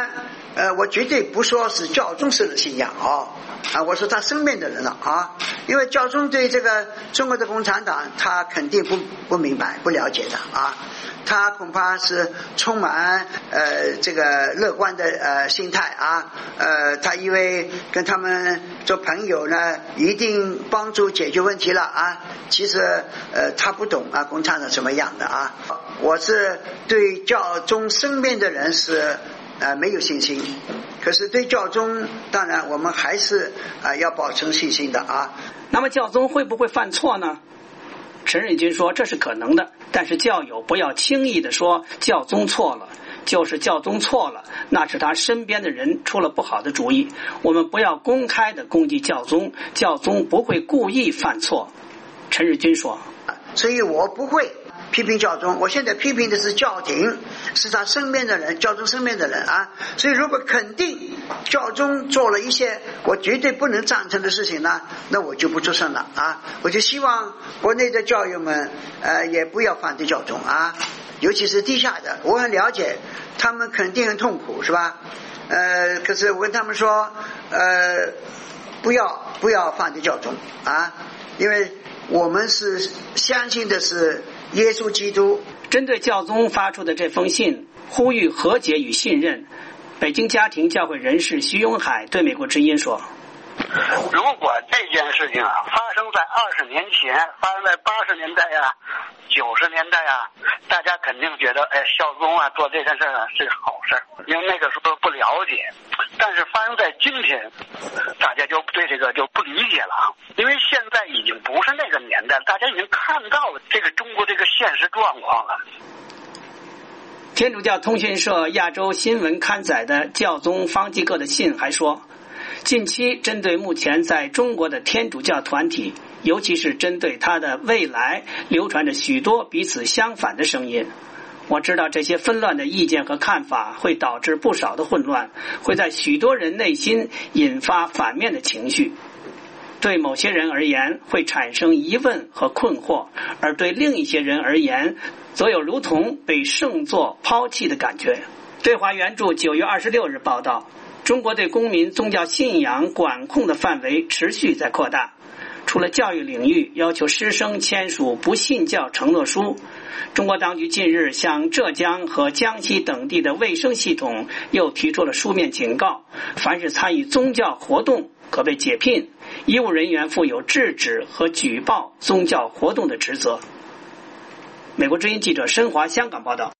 呃，我绝对不说是教宗式的信仰啊，啊，我说他身边的人了啊，因为教宗对这个中国的共产党，他肯定不不明白、不了解的啊，他恐怕是充满呃这个乐观的呃心态啊，呃，他以为跟他们做朋友呢，一定帮助解决问题了啊，其实呃他不懂啊，共产党什么样的啊，我是对教宗身边的人是。呃，没有信心，可是对教宗，当然我们还是啊、呃、要保持信心的啊。 那么教宗会不会犯错呢？陈日君说这是可能的，但是教友不要轻易的说教宗错了，就是教宗错了，那是他身边的人出了不好的主意。我们不要公开的攻击教宗，教宗不会故意犯错。陈日君说， 所以我不会批评教宗，我现在批评的是教廷，是他身边的人，教宗身边的人啊。所以如果肯定教宗做了一些我绝对不能赞成的事情呢，那我就不出声了啊。我就希望国内的教友们呃也不要反对教宗啊，尤其是地下的，我很了解他们肯定很痛苦，是吧？呃，可是我跟他们说呃不要不要反对教宗啊，因为我们是相信的是耶稣基督。 针对教宗发出的这封信，呼吁和解与信任，北京家庭教会人士徐永海对美国之音说， 如果这件事情啊发生在二十年前，发生在八十年代呀、九十年代呀，大家肯定觉得哎，教宗啊做这件事啊是好事，因为那个时候不了解。但是发生在今天，大家就对这个就不理解了啊，因为现在已经不是那个年代，大家已经看到了这个中国这个现实状况了。 天主教通讯社亚洲新闻刊载的教宗方济各的信还说，近期针对目前在中国的天主教团体，尤其是针对他的未来，流传着许多彼此相反的声音。我知道这些纷乱的意见和看法会导致不少的混乱，会在许多人内心引发反面的情绪。对某些人而言会产生疑问和困惑，而对另一些人而言则有如同被圣座抛弃的感觉。对华援助九月二十六日报道，中国对公民宗教信仰管控的范围持续在扩大。除了教育领域要求师生签署不信教承诺书，中国当局近日向浙江和江西等地的卫生系统又提出了书面警告，凡是参与宗教活动可被解聘，医务人员负有制止和举报宗教活动的职责。美国之音记者申华香港报道。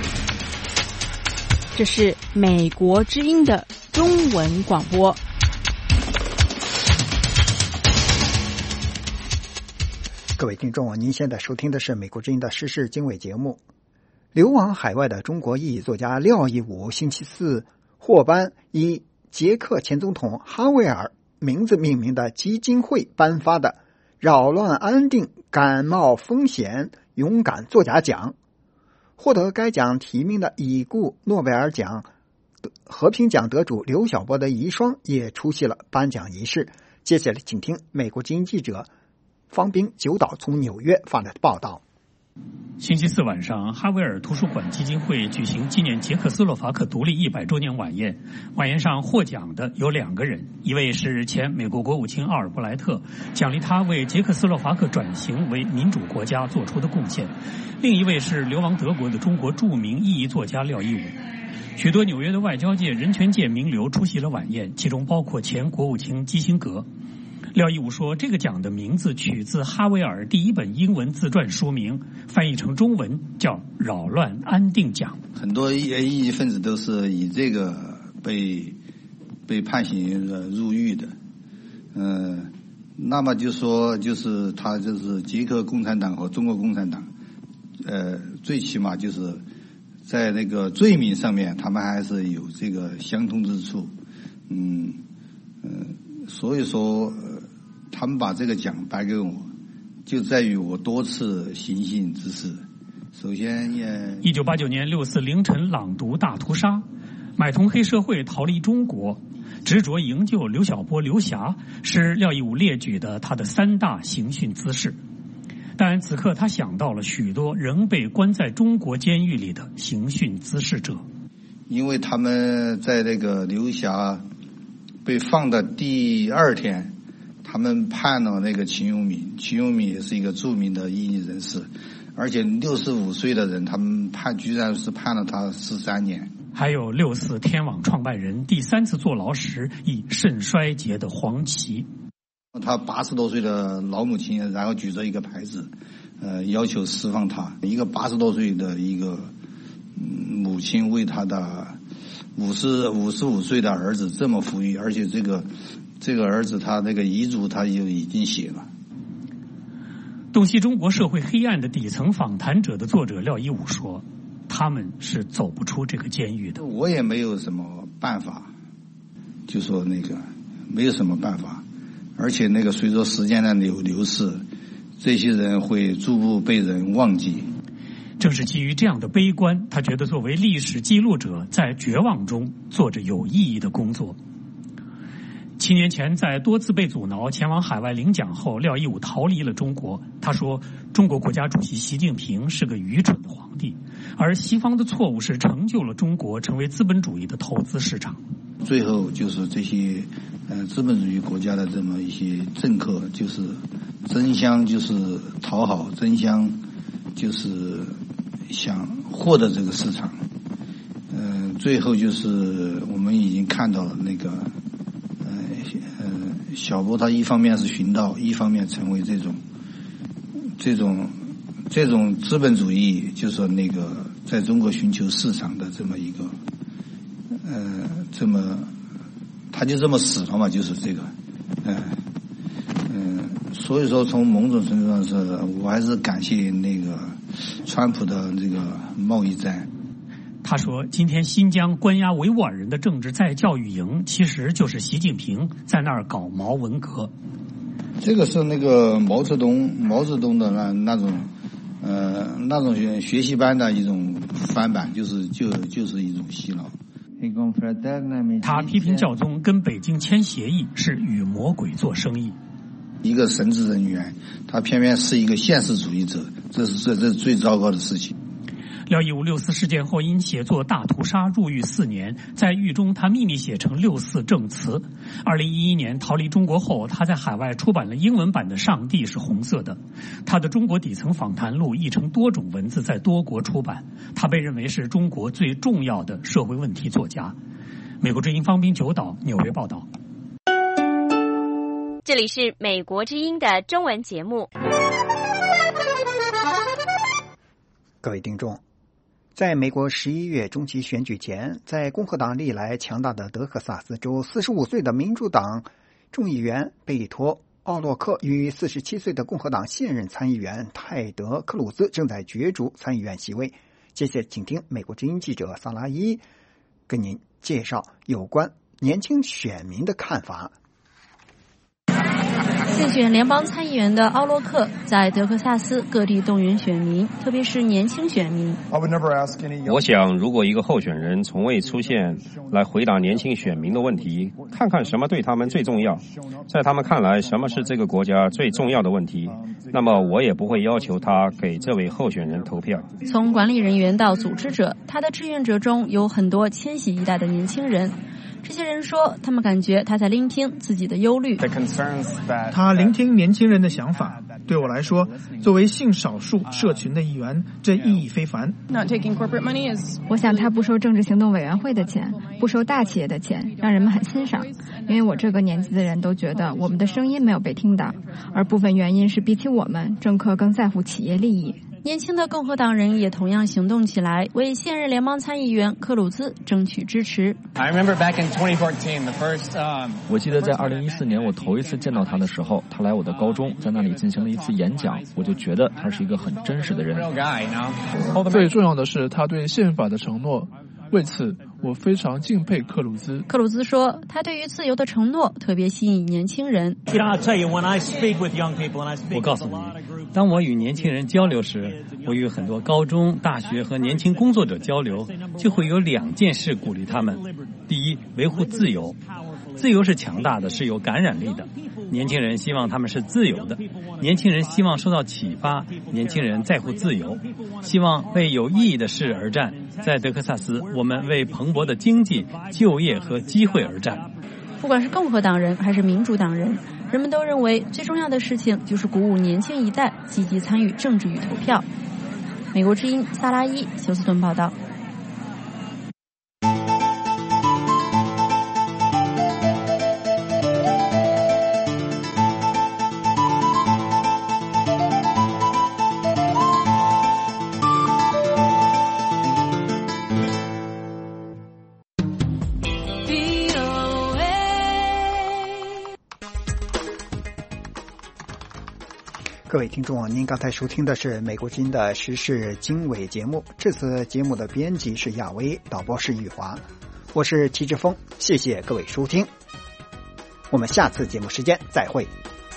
这是美国之音的中文广播。 各位听众，您现在收听的是美国之音的时事经纬节目。流亡海外的中国异议作家廖一武星期四获颁以捷克前总统哈维尔名字命名的基金会颁发的扰乱安定感冒风险勇敢作家奖。获得该奖提名的已故诺贝尔奖和平奖得主刘晓波的遗孀也出席了颁奖仪式。接下来请听美国之音记者方斌九岛从纽约发来的报道。 星期四晚上，哈维尔图书馆基金会举行纪念捷克斯洛伐克独立一百周年晚宴。晚宴上获奖的有两个人，一位是前美国国务卿奥尔布莱特，奖励他为捷克斯洛伐克转型为民主国家做出的贡献；另一位是流亡德国的中国著名异议作家廖一武。许多纽约的外交界、人权界名流出席了晚宴，其中包括前国务卿基辛格。廖一武说，这个奖的名字取自哈维尔第一本英文自传书名，翻译成中文叫扰乱安定奖。 很多异议分子都是以这个被被判刑入狱的。嗯、呃，那么就说就是他就是捷克共产党和中国共产党，呃，最起码就是在那个罪名上面他们还是有这个相通之处。嗯嗯、呃，所以说他们把这个奖颁给我，就在于我多次行信之事。首先也一九八九年六四凌晨朗读大屠杀，买通黑社会逃离中国，执着营救刘晓波刘霞，是廖一武列举的他的三大刑讯姿势。但此刻他想到了许多仍被关在中国监狱里的刑讯滋事者。 因为他们在那个刘霞被放的第二天，他们判了那个秦永敏，秦永敏也是一个著名的异议人士，而且六十五岁的人，他们判居然是判了他十三年。 还有六四天网创办人第三次坐牢时已肾衰竭的黄琦， 他八十多岁的老母亲，然后举着一个牌子，呃，要求释放他。一个八十多岁的一个母亲为他的五十五十五岁的儿子这么富裕，而且这个这个儿子他那个遗嘱他就已经写了。 洞悉中国社会黑暗的底层访谈者的作者廖一武说，他们是走不出这个监狱的。 我也没有什么办法，就说那个没有什么办法，而且那个随着时间的流流逝，这些人会逐步被人忘记。 正是基于这样的悲观，他觉得作为历史记录者，在绝望中做着有意义的工作。七年前，在多次被阻挠前往海外领奖后，廖一武逃离了中国。他说，中国国家主席习近平是个愚蠢的皇帝，而西方的错误是成就了中国成为资本主义的投资市场。 最后就是这些呃资本主义国家的这么一些政客，就是争相就是讨好，争相就是想获得这个市场。嗯、呃，最后就是我们已经看到了那个。小波他一方面是寻道，一方面成为这种这种这种资本主义，就是说那个在中国寻求市场的这么一个呃这么他就这么死了嘛，就是这个嗯嗯、呃，所以说从某种程度上是我还是感谢那个川普的这个贸易战。 他说，今天新疆关押维吾尔人的政治再教育营，其实就是习近平在那儿搞毛文革。 这个是那个毛泽东毛泽东的那那种呃那种学学习班的一种翻版，就是就就是一种洗脑。 他批评教宗跟北京签协议是与魔鬼做生意。 一个神职人员，他偏偏是一个现实主义者，这是这这是最糟糕的事情。 廖一武六四事件后因写作《大屠杀》入狱四年，在狱中他秘密写成六四证词。二零一一年逃离中国后，他在海外出版了英文版的《上帝是红色的》。他的中国底层访谈录译成多种文字，在多国出版。他被认为是中国最重要的社会问题作家。美国之音方斌九岛纽约报道。 这里是美国之音的中文节目。 各位听众，在美国十一月中期选举前，在共和党历来强大的德克萨斯州，四十五岁的民主党众议员贝托·奥洛克与四十七岁的共和党现任参议员泰德·克鲁兹正在角逐参议院席位。接下来请听美国之音记者萨拉伊跟您介绍有关年轻选民的看法。 竞选联邦参议员的奥洛克在德克萨斯各地动员选民，特别是年轻选民。 我想，如果一个候选人从未出现来回答年轻选民的问题，看看什么对他们最重要，在他们看来什么是这个国家最重要的问题，那么我也不会要求他给这位候选人投票。 从管理人员到组织者，他的志愿者中有很多千禧一代的年轻人。这些人说，他们感觉他在聆听自己的忧虑。 他聆听年轻人的想法。对我来说，作为性少数社群的一员，这意义非凡。 我想他不收政治行动委员会的钱，不收大企业的钱，让人们很欣赏。因为我这个年纪的人都觉得我们的声音没有被听到，而部分原因是比起我们，政客更在乎企业利益。 年轻的共和党人也同样行动起来，为现任联邦参议员克鲁兹争取支持。 我记得在二零一四年我头一次见到他的时候，他来我的高中，在那里进行了一次演讲，我就觉得他是一个很真实的人。 最重要的是他对宪法的承诺，为此我非常敬佩克鲁兹。 克鲁兹说，他对于自由的承诺特别吸引年轻人。 我告诉你，当我与年轻人交流时，我与很多高中、大学和年轻工作者交流，就会有两件事鼓励他们。第一，维护自由。自由是强大的，是有感染力的。 年轻人希望他们是自由的，年轻人希望受到启发，年轻人在乎自由，希望为有意义的事而战。在德克萨斯，我们为蓬勃的经济、就业和机会而战。 不管是共和党人还是民主党人，人们都认为最重要的事情就是鼓舞年轻一代积极参与政治与投票。美国之音萨拉伊休斯顿报道。 各位听众，您刚才收听的是美国之音的时事经纬节目。这次节目的编辑是亚威，导播是玉华，我是齐志峰，谢谢各位收听，我们下次节目时间再会。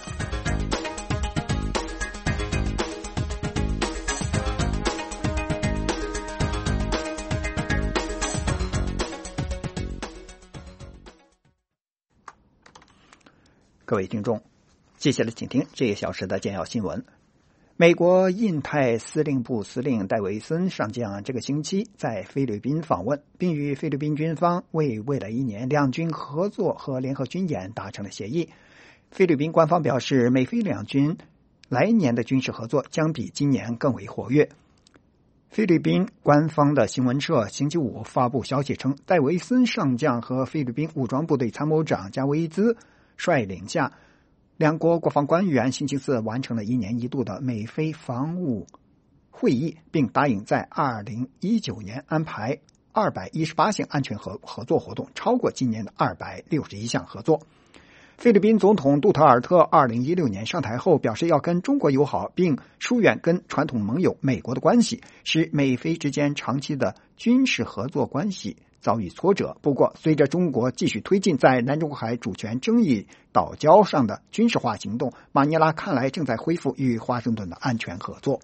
各位听众，接下来请听这一小时的简要新闻。美国印太司令部司令戴维森上将这个星期在菲律宾访问，并与菲律宾军方为未来一年两军合作和联合军演达成了协议。菲律宾官方表示，美菲两军来年的军事合作将比今年更为活跃。菲律宾官方的新闻社星期五发布消息称，戴维森上将和菲律宾武装部队参谋长加维兹率领下，两国国防官员星期四完成了一年一度的美菲防务会议，并答应在二零一九年安排二百一十八项安全合合作活动，超过今年的二百六十一项合作。菲律宾总统杜特尔特二零一六年上台后表示要跟中国友好，并疏远跟传统盟友美国的关系，使美菲之间长期的军事合作关系遭遇挫折。不过，随着中国继续推进在南中国海主权争议岛礁上的军事化行动，马尼拉看来正在恢复与华盛顿的安全合作。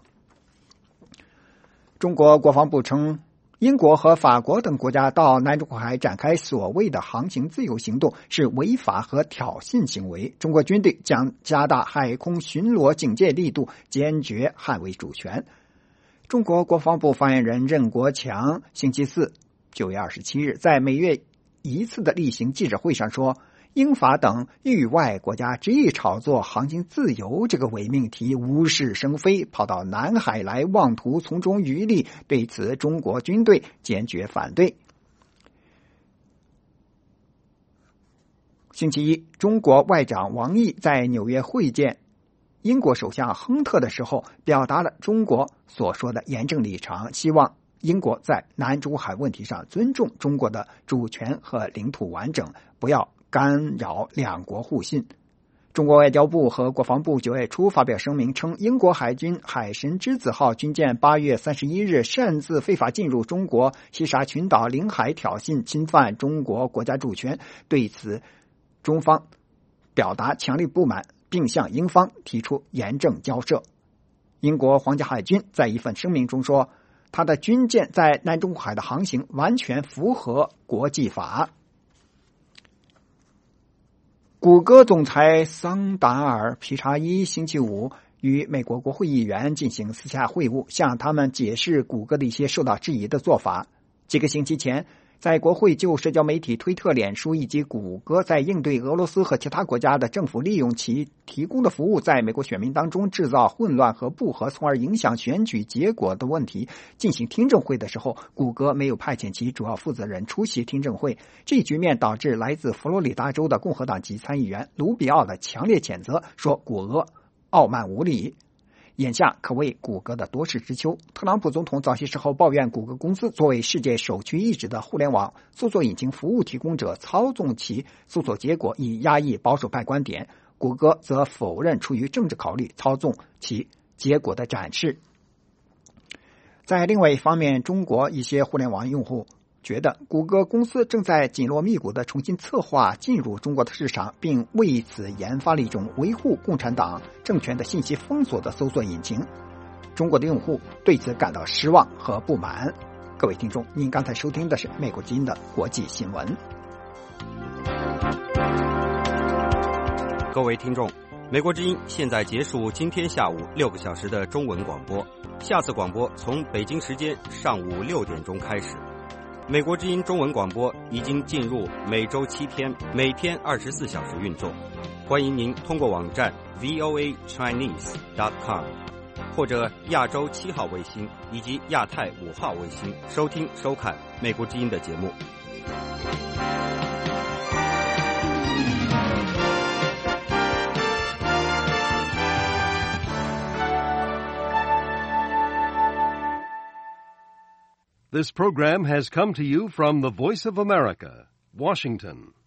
中国国防部称，英国和法国等国家到南中国海展开所谓的航行自由行动是违法和挑衅行为。中国军队将加大海空巡逻警戒力度，坚决捍卫主权。中国国防部发言人任国强星期四九月二十七日在每月一次的例行记者会上说，英法等域外国家执意炒作航行自由这个伪命题，无事生非，跑到南海来妄图从中渔利，对此中国军队坚决反对。星期一，中国外长王毅在纽约会见英国首相亨特的时候，表达了中国所说的严正立场，希望英国在南中国海问题上尊重中国的主权和领土完整，不要干扰两国互信。中国外交部和国防部九月初发表声明称，英国海军海神之子号军舰八月三十一日擅自非法进入中国西沙群岛领海，挑衅侵犯中国国家主权，对此中方表达强烈不满，并向英方提出严正交涉。英国皇家海军在一份声明中说，他的军舰在南中国海的航行完全符合国际法。谷歌总裁桑达尔·皮查伊星期五与美国国会议员进行私下会晤，向他们解释谷歌的一些受到质疑的做法。几个星期前，在国会就社交媒体推特、脸书以及谷歌在应对俄罗斯和其他国家的政府利用其提供的服务在美国选民当中制造混乱和不和，从而影响选举结果的问题进行听证会的时候，谷歌没有派遣其主要负责人出席听证会。这一局面导致来自佛罗里达州的共和党籍参议员卢比奥的强烈谴责，说谷歌傲慢无礼。眼下可谓谷歌的多事之秋。特朗普总统早些时候抱怨谷歌公司作为世界首屈一指的互联网搜索引擎服务提供者，操纵其搜索结果以压抑保守派观点。谷歌则否认出于政治考虑操纵其结果的展示。在另外一方面，中国一些互联网用户觉得谷歌公司正在紧锣密鼓地重新策划进入中国的市场，并为此研发了一种维护共产党政权的信息封锁的搜索引擎。中国的用户对此感到失望和不满。各位听众，您刚才收听的是美国之音的国际新闻。 各位听众，美国之音现在结束今天下午六个小时的中文广播，下次广播从北京时间上午六点钟开始。美国之音中文广播已经进入每周七天，每天二十四小时运作。欢迎您通过网站 v o a chinese dot com 或者亚洲七号卫星以及亚太五号卫星收听收看美国之音的节目。 This program has come to you from the Voice of America, Washington.